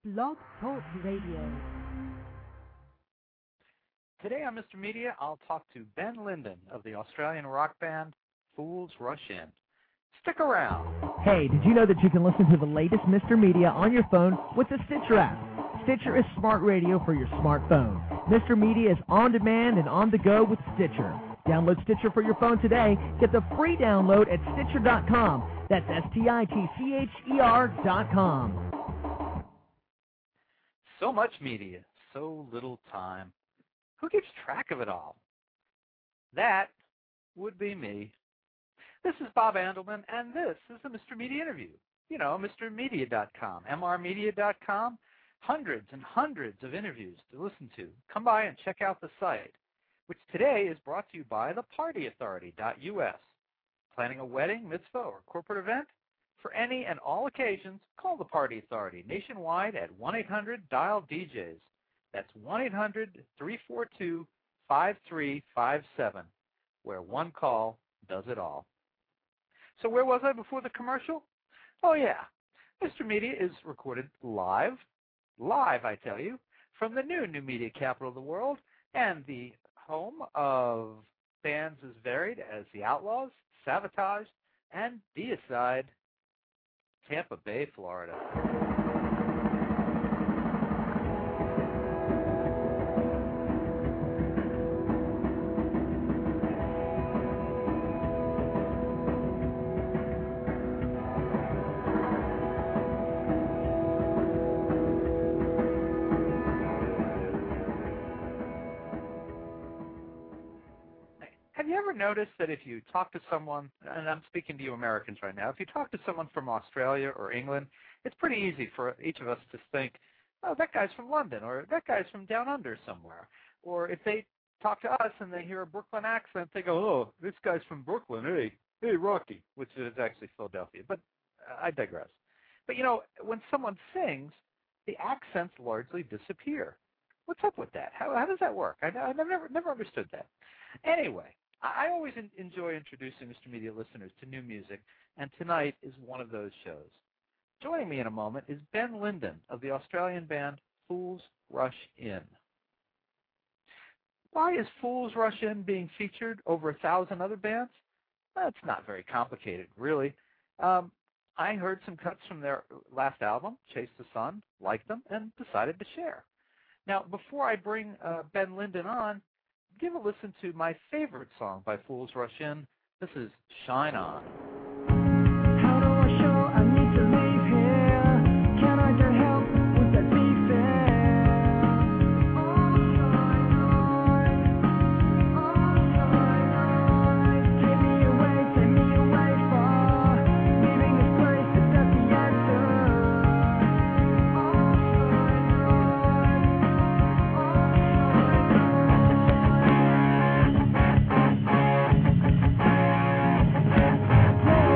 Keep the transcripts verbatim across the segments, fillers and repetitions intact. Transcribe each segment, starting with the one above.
Blog Talk Radio. Today on Mister Media, I'll talk to Ben Linden of the Australian rock band Fools Rush In. Stick around. Hey, did you know that you can listen to the latest Mister Media on your phone with the Stitcher app? Stitcher is smart radio for your smartphone. Mister Media is on demand and on the go with Stitcher. Download Stitcher for your phone today. Get the free download at Stitcher dot com. That's S T I T C H E R dot com. So much media, so little time. Who keeps track of it all? That would be me. This is Bob Andelman, and this is the Mister Media Interview. You know, Mister Media dot com, M R Media dot com. Hundreds and hundreds of interviews to listen to. Come by and check out the site, which today is brought to you by the party authority dot U S. Planning a wedding, mitzvah, or corporate event? For any and all occasions, call the Party Authority nationwide at one eight hundred dial D Js. That's one eight hundred three four two five three five seven, where one call does it all. So where was I before the commercial? Oh, yeah. Mister Media is recorded live, live, I tell you, from the new new media capital of the world and the home of bands as varied as The Outlaws, Sabotage, and Deicide, Tampa Bay, Florida. Have you ever noticed that if you talk to someone, and I'm speaking to you Americans right now, if you talk to someone from Australia or England, it's pretty easy for each of us to think, oh, that guy's from London, or that guy's from down under somewhere. Or if they talk to us and they hear a Brooklyn accent, they go, oh, this guy's from Brooklyn, hey, hey, Rocky, which is actually Philadelphia. But uh, I digress. But, you know, when someone sings, the accents largely disappear. What's up with that? How, how does that work? I, I never, never understood that. Anyway, I always in, enjoy introducing Mister Media listeners to new music, and tonight is one of those shows. Joining me in a moment is Ben Linden of the Australian band Fools Rush In. Why is Fools Rush In being featured over a thousand other bands? Well, it's not very complicated, really. Um, I heard some cuts from their last album, Chase the Sun, liked them, and decided to share. Now, before I bring uh, Ben Linden on, give a listen to my favorite song by Fools Rush In. This is Shine On. How do I show I need to leave here? Can I get help with that defense? Take me away, take me away far. Leaving this place is just the answer. Yeah.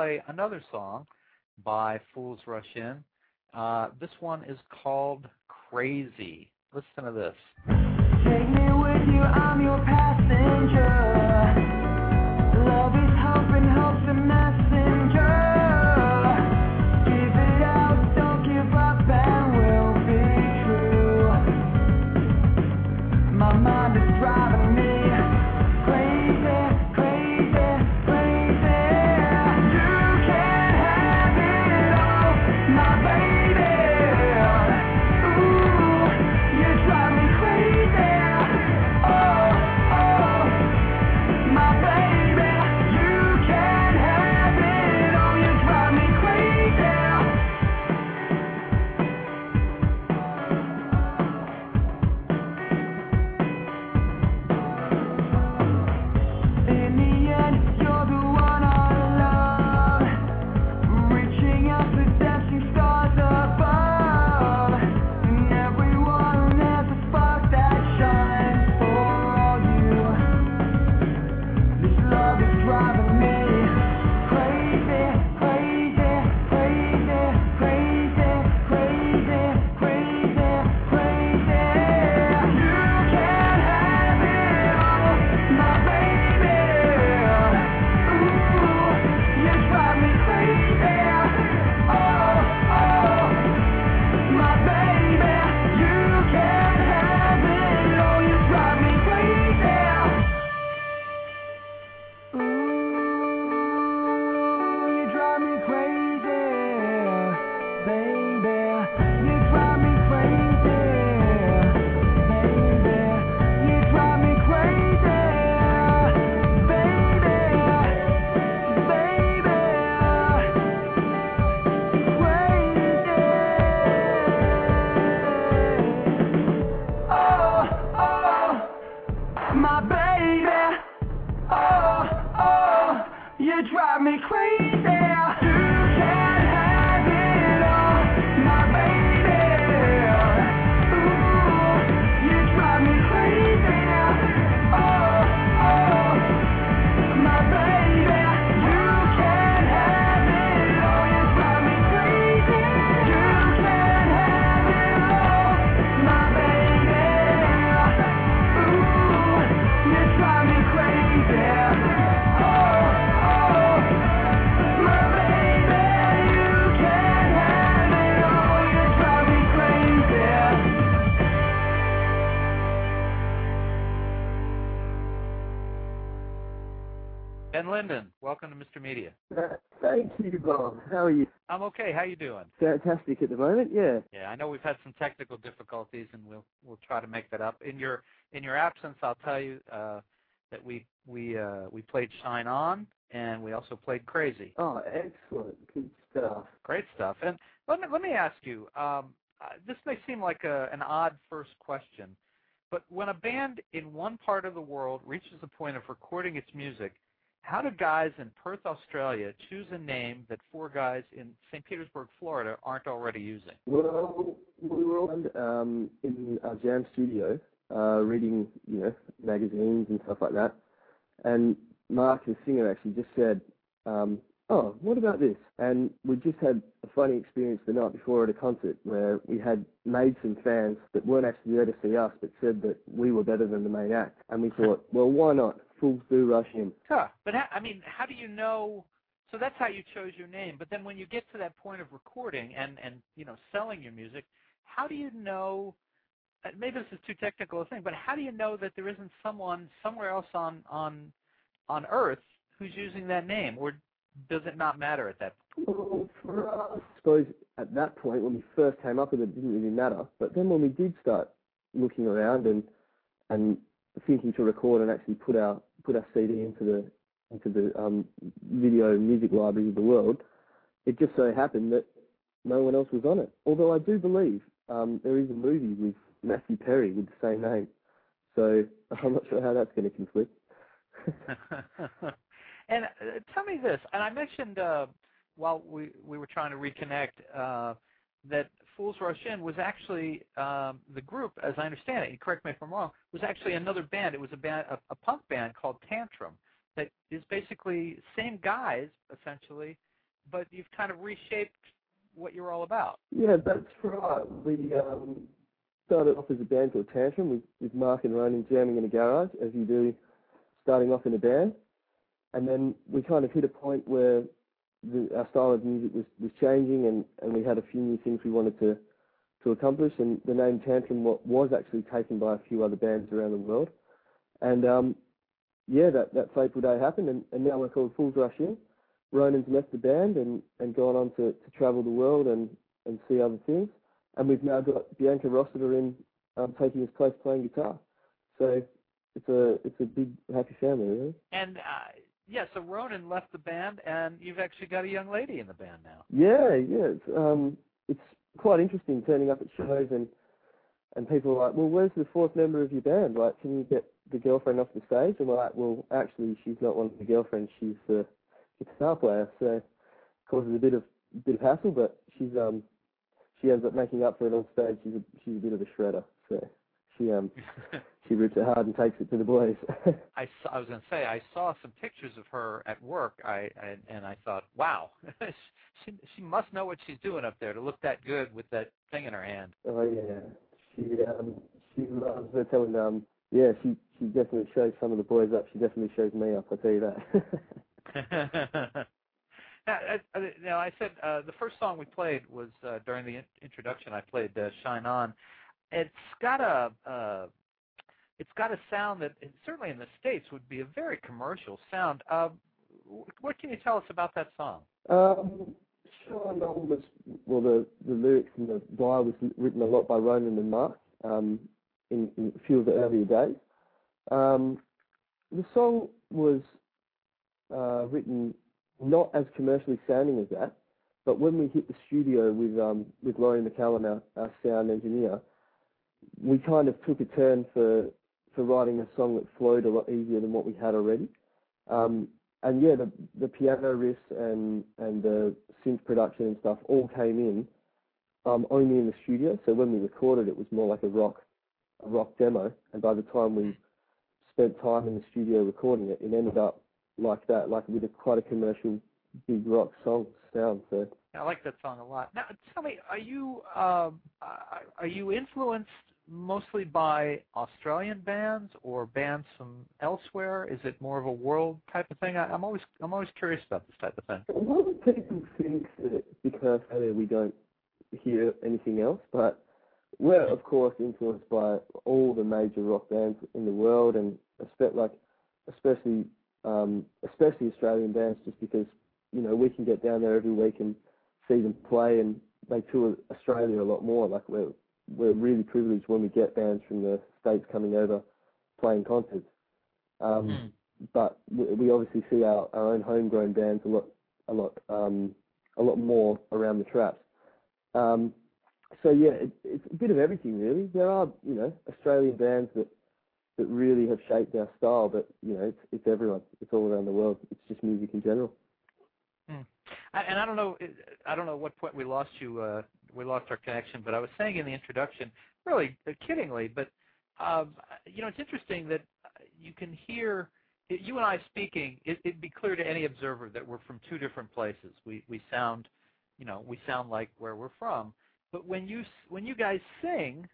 play another song by Fools Rush In. Uh, this one is called Crazy. Listen to this. Take me with you, I'm your passenger. Love is hope and hope's a messenger. Give it out, don't give up, and we'll be true. My mind is driving me crazy, crazy, crazy. You can have it all, my baby. Ooh, you drive me crazy. Oh, oh, my baby. You can have it all, you drive me crazy. In the end, you're the one I love. Reaching up to dancing stars above. And everyone has a spark that shines for you. This love is driving me crazy, crazy, crazy, crazy, crazy, crazy, crazy. You can have it all, my baby. Ooh, you drive me crazy. Oh, oh, my baby. You can have it all, you drive me crazy. Ooh, you drive me crazy, baby. You drive me crazy, baby. You drive me crazy, baby, baby. Crazy. Oh, oh, my baby. Oh, oh, you drive me crazy. You can have it all, my baby. Ooh, you drive me crazy. Oh, oh, my baby. You can have it all, you drive me crazy. You can have it all, my baby. Ooh, you drive me crazy. Oh, oh, my baby. You can have it all, you drive me crazy. Ben Linden, welcome to Mister Media. Uh, Thank you, Bob. How are you? I'm okay. How you doing? Fantastic at the moment, yeah. Yeah, I know we've had some technical difficulties, and we'll we'll try to make that up. In your in your absence, I'll tell you uh, that we we uh, we played Shine On, and we also played Crazy. Oh, excellent. Good stuff. Great stuff. And let me let me ask you. Um, uh, this may seem like a, an odd first question, but when a band in one part of the world reaches the point of recording its music, how do guys in Perth, Australia, choose a name that four guys in Saint Petersburg, Florida, aren't already using? Well, we were all um, in our jam studio uh, reading, you know, magazines and stuff like that. And Mark, the singer, actually just said, um, oh, what about this? And we just had a funny experience the night before at a concert where we had made some fans that weren't actually there to see us but said that we were better than the main act. And we thought, well, why not? Fools do rush in. Huh. But, how, I mean, how do you know? So that's how you chose your name. But then when you get to that point of recording and, and you know, selling your music, how do you know, maybe this is too technical a thing, but how do you know that there isn't someone somewhere else on, on, on Earth who's using that name? Or does it not matter at that point? Well, for us, I suppose at that point when we first came up with it, it didn't really matter. But then when we did start looking around and and thinking to record and actually put our put our C D into the into the um, video music library of the world, it just so happened that no one else was on it. Although I do believe um, there is a movie with Matthew Perry with the same name, so I'm not sure how that's going to conflict. And uh, tell me this, and I mentioned uh, while we, we were trying to reconnect uh, that Fools Rush In was actually, um, the group, as I understand it, you correct me if I'm wrong, was actually another band. It was a, band, a, a punk band called Tantrum that is basically same guys, essentially, but you've kind of reshaped what you're all about. Yeah, that's right. We um, started off as a band called Tantrum with, with Mark and Ronan jamming in a garage, as you do starting off in a band. And then we kind of hit a point where the, our style of music was, was changing, and, and we had a few new things we wanted to, to accomplish. And the name Tantrum was actually taken by a few other bands around the world. And um, yeah, that, that fateful day happened, and, and now we're called Fools Rush In. Ronan's left the band and, and gone on to, to travel the world and, and see other things. And we've now got Bianca Rossiter in um, taking his place playing guitar. So it's a it's a big, happy family, really. And, uh, yeah, so Ronan left the band, and you've actually got a young lady in the band now. Yeah, yeah. It's, um, it's quite interesting turning up at shows and, and people are like, well, where's the fourth member of your band? Like, can you get the girlfriend off the stage? And we're like, well, actually, she's not one of the girlfriends. She's the guitar player, so it causes a bit of bit of hassle, but she's um she ends up making up for it on stage. She's a, she's a bit of a shredder, so she um she rips it hard and takes it to the boys. I, saw, I was going to say I saw some pictures of her at work. I, I and I thought, wow, she she must know what she's doing up there to look that good with that thing in her hand. Oh yeah, she um she loves her telling um yeah she she definitely shows some of the boys up. She definitely shows me up. I tell you that. now, I, now, I said uh, the first song we played was uh, during the in- introduction. I played uh, "Shine On." It's got a uh, it's got a sound that it, certainly in the States would be a very commercial sound. Uh, what can you tell us about that song? Um, Shine On was well the the lyrics and the bar was written a lot by Ronan and Mark um, in, in a few of the earlier days. Um, the song was Uh, written not as commercially sounding as that, but when we hit the studio with um, with Laurie McCallum, our, our sound engineer, we kind of took a turn for for writing a song that flowed a lot easier than what we had already. Um, and yeah, the the piano riffs and and the synth production and stuff all came in um, only in the studio. So when we recorded, it was more like a rock a rock demo. And by the time we spent time in the studio recording it, it ended up like that, like with a quite a commercial, big rock song sound. So I like that song a lot. Now, tell me, are you um, are you influenced mostly by Australian bands or bands from elsewhere? Is it more of a world type of thing? I, I'm always I'm always curious about this type of thing. a lot of people think that because we don't hear anything else, but we're of course influenced by all the major rock bands in the world, and especially like especially. Um, especially Australian bands, just because, you know, we can get down there every week and see them play, and they tour Australia a lot more. Like, we're, we're really privileged when we get bands from the States coming over playing concerts. Um, mm. But we, we obviously see our, our own homegrown bands a lot, a lot, um, a lot more around the traps. Um, so yeah, it, it's a bit of everything really. There are, you know, Australian bands that that really have shaped our style, but, you know, it's, it's everyone. It's all around the world. It's just music in general. Hmm. I, and I don't know, I don't know what point we lost you, uh, we lost our connection, but I was saying in the introduction, really uh, kiddingly, but, um, you know, it's interesting that you can hear, you and I speaking, it, it'd be clear to any observer that we're from two different places. We, we sound, you know, we sound like where we're from. But when you, when you guys sing,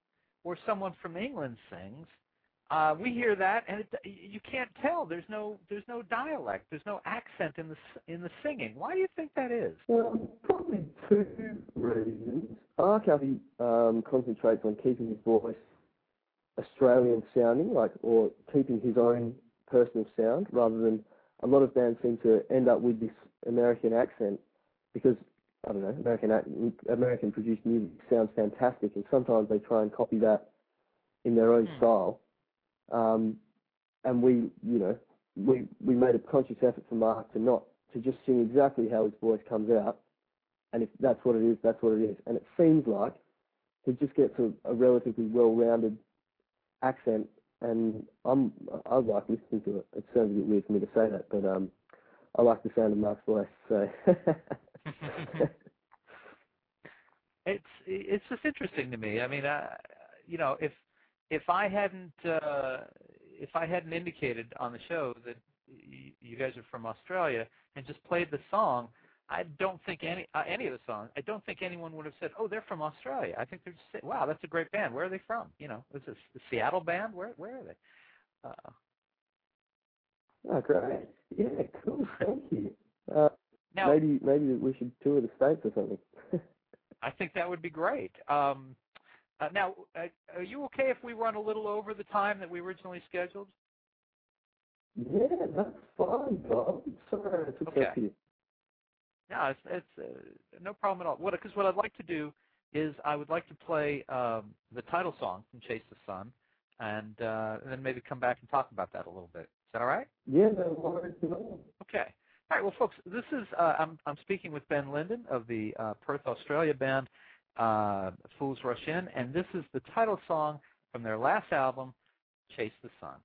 or someone from England sings, Uh, we hear that, and it, you can't tell. There's no, there's no dialect. There's no accent in the in the singing. Why do you think that is? Well, probably two reasons. Arkavi um, concentrates on keeping his voice Australian sounding, like, or keeping his own personal sound, rather than a lot of bands seem to end up with this American accent because, I don't know, American American produced music sounds fantastic, and sometimes they try and copy that in their own hmm. style. Um, and we, you know, we we made a conscious effort for Mark to not to just sing exactly how his voice comes out, and if that's what it is, that's what it is. And it seems like he just gets a, a relatively well-rounded accent, and I'm I like listening to it. It sounds a bit weird for me to say that, but um, I like the sound of Mark's voice. So it's it's just interesting to me. I mean, uh, you know, if If I hadn't, uh, if I hadn't indicated on the show that y- you guys are from Australia and just played the song, I don't think any uh, any of the songs. I don't think anyone would have said, "Oh, they're from Australia." I think they're just saying, "Wow, that's a great band. Where are they from? You know, is this the Seattle band? Where where are they?" Uh, Oh, great. Yeah, cool. Thank you. Uh, now, maybe maybe we should tour the States or something. I think that would be great. Um, uh, now, uh, are you okay if we run a little over the time that we originally scheduled? Yeah, that's fine, Bob. Sorry, I took Okay. that for you. No, it's, it's uh, no problem at all. What because what I'd like to do is I would like to play um, the title song from Chase the Sun, and, uh, and then maybe come back and talk about that a little bit. Is that all right? Yeah, no worries at all. Okay. All right. Well, folks, this is uh, I'm I'm speaking with Ben Linden of the uh, Perth, Australia band uh, Fools Rush In, and this is the title song from their last album, Chase the Sun.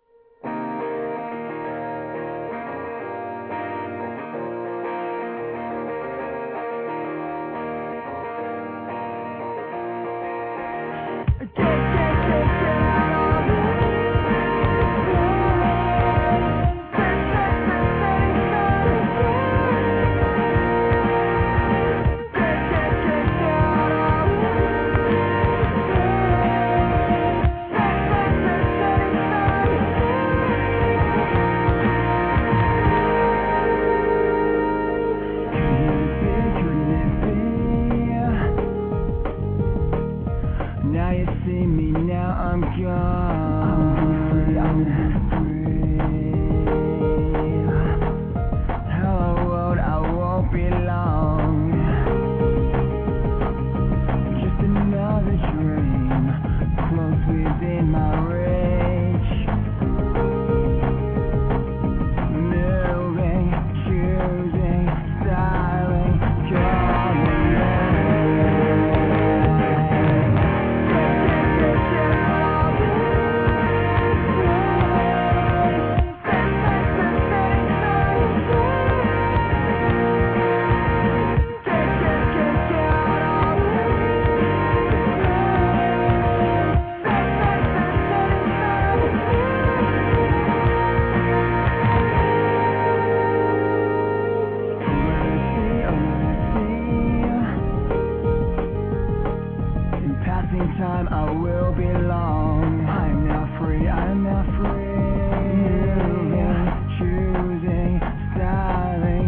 Now you see me, now I'm gone. I'm free. Hello world, I won't be long. Just another dream, close within my reach. Moving, choosing, styling, calling. Time I will belong. I'm now free, I'm now free. Moving, choosing, styling,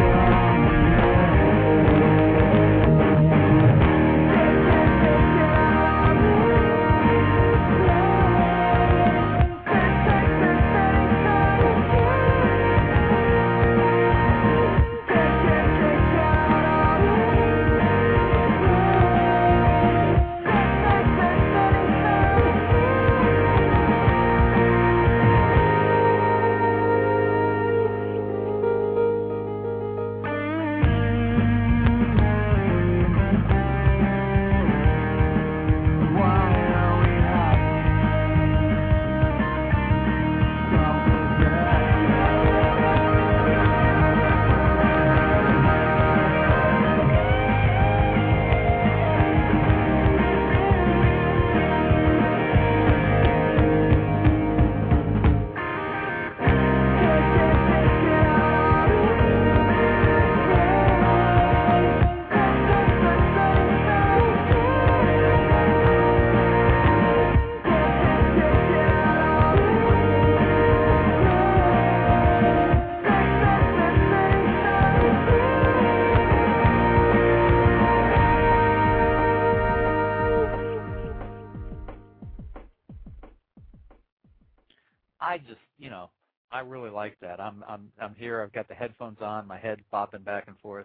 I just, you know, I really like that. I'm, I'm, I'm here. I've got the headphones on. My head bopping back and forth.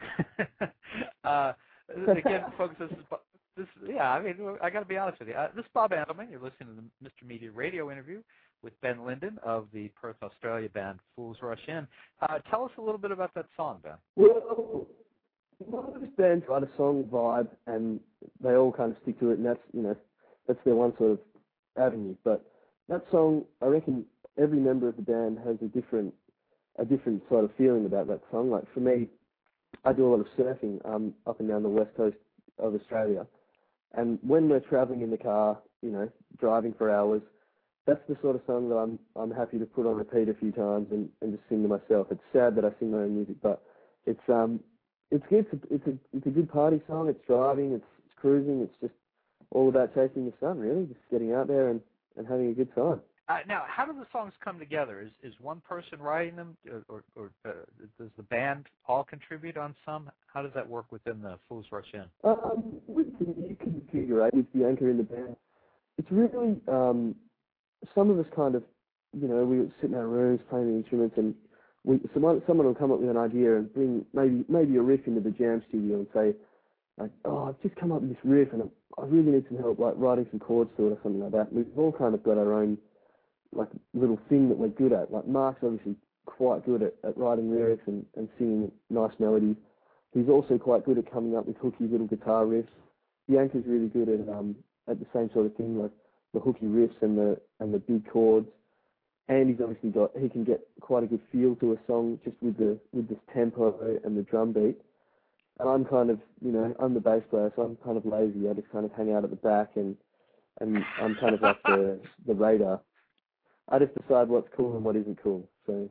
uh, again, folks, this is, this, yeah. I mean, I got to be honest with you. Uh, this is Bob Andelman. You're listening to the Mister Media radio interview with Ben Linden of the Perth, Australia band Fools Rush In. Uh, tell us a little bit about that song, Ben. Well, most bands write a song vibe, and they all kind of stick to it, and that's you know that's their one sort of avenue. But that song, I reckon every member of the band has a different a different sort of feeling about that song. Like for me, I do a lot of surfing um, up and down the west coast of Australia, and when we're travelling in the car, you know, driving for hours, that's the sort of song that I'm I'm happy to put on repeat a few times and, and just sing to myself. It's sad that I sing my own music, but it's um, it's good. It's a, it's a it's a good party song. It's driving. It's, it's cruising. It's just all about chasing the sun, really. Just getting out there and, and having a good time. Uh, now, how do the songs come together? Is is one person writing them, or, or, or uh, does the band all contribute on some? How does that work within the Fools Rush In? Um, with the new configuration, with Bianca in the band, it's really um, some of us kind of, you know, we would sit in our rooms playing the instruments, and we someone someone will come up with an idea and bring maybe maybe a riff into the jam studio and say, like, oh, I've just come up with this riff and I really need some help, like writing some chords to it or something like that. We've all kind of got our own like little thing that we're good at. Like Mark's obviously quite good at, at writing lyrics and, and singing nice melodies. He's also quite good at coming up with hooky little guitar riffs. Bianca's really good at um at the same sort of thing, like the hooky riffs and the and the big chords. And he's obviously got he can get quite a good feel to a song just with the with this tempo and the drum beat. And I'm kind of, you know, I'm the bass player, so I'm kind of lazy. I just kind of hang out at the back, and and I'm kind of like the the radar. I just decide what's cool and what isn't cool. So.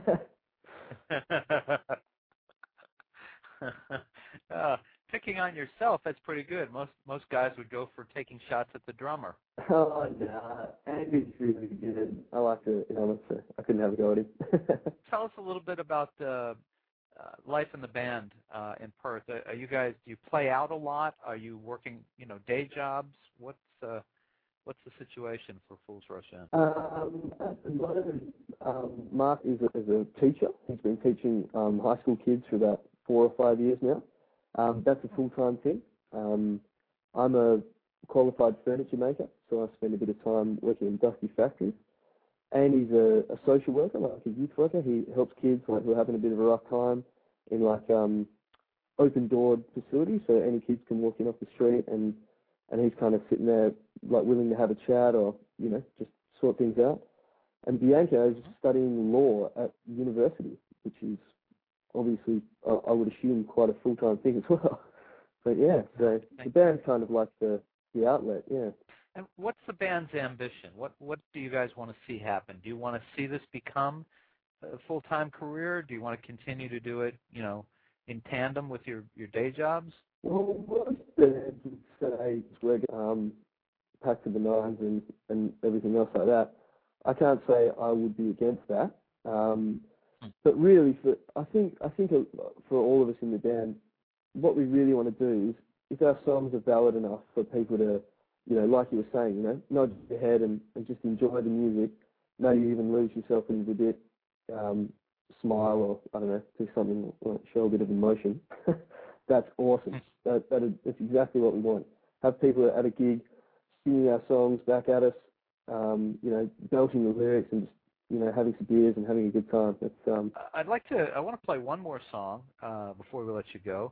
uh, picking on yourself, that's pretty good. Most most guys would go for taking shots at the drummer. Oh, no. Andy's really good. I like to, you know, so I couldn't have a go at him. Tell us a little bit about uh, uh, life in the band uh, in Perth. Are, are you guys, do you play out a lot? Are you working, you know, day jobs? What's uh, what's the situation for Fools Rush In? Um, at the moment, um, Mark is a, is a teacher. He's been teaching um, high school kids for about four or five years now. Um, that's a full-time thing. Um, I'm a qualified furniture maker, so I spend a bit of time working in dusty factories. And he's a, a social worker, like a youth worker. He helps kids like who are having a bit of a rough time in like um, open-doored facilities, so any kids can walk in off the street, and and he's kind of sitting there like willing to have a chat or, you know, just sort things out. And Bianca is studying law at university, which is obviously, I, I would assume, quite a full-time thing as well. But yeah, so the band's kind of like the, the outlet, yeah. And what's the band's ambition? What what do you guys want to see happen? Do you want to see this become a full-time career? Do you want to continue to do it, you know, in tandem with your, your day jobs? Well, most bands would say we're um, packed to the nines and, and everything else like that. I can't say I would be against that. Um, but really, for I think I think for all of us in the band, what we really want to do is, if our songs are valid enough for people to, you know, like you were saying, you know, nod your head and, and just enjoy the music, maybe even lose yourself in a bit, um, smile or, I don't know, do something, like show a bit of emotion. That's awesome. That, that is, that's exactly what we want. Have people at a gig singing our songs back at us, um, you know, belting the lyrics and just, you know, having some beers and having a good time. That's, um, I'd like to, I want to play one more song uh, before we let you go.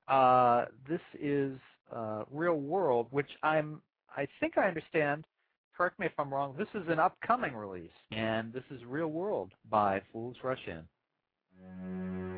Uh, this is uh, Real World, which I'm, I think I understand, correct me if I'm wrong, this is an upcoming release, and this is Real World by Fools Rush In.